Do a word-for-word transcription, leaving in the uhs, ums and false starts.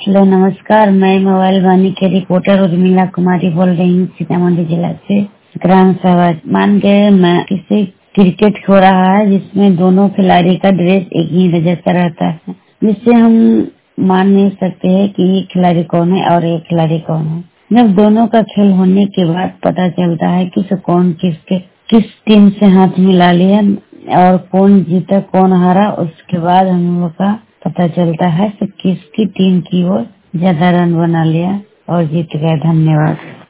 Hello नमस्कार, मैं mobile वाणी के रिपोर्टर उर्मिला कुमारी बोल रही हूँ सीतामढ़ी जिला से ग्राम सभा। मान गए मैं किसी क्रिकेट हो रहा है जिसमें दोनों खिलाड़ी का ड्रेस एक ही जैसा रहता है, जिससे हम मान नहीं सकते हैं कि ये खिलाड़ी कौन है और ये खिलाड़ी कौन है। जब दोनों का खेल होने के बाद पता चलता है कि तो कौन किसके किस टीम से हाथ मिला लिया और कौन जीता कौन हारा, उसके बाद हम लोग का पता चलता है कि किसकी टीम की ओर ज्यादा रन बना लिया और जीत गए। धन्यवाद।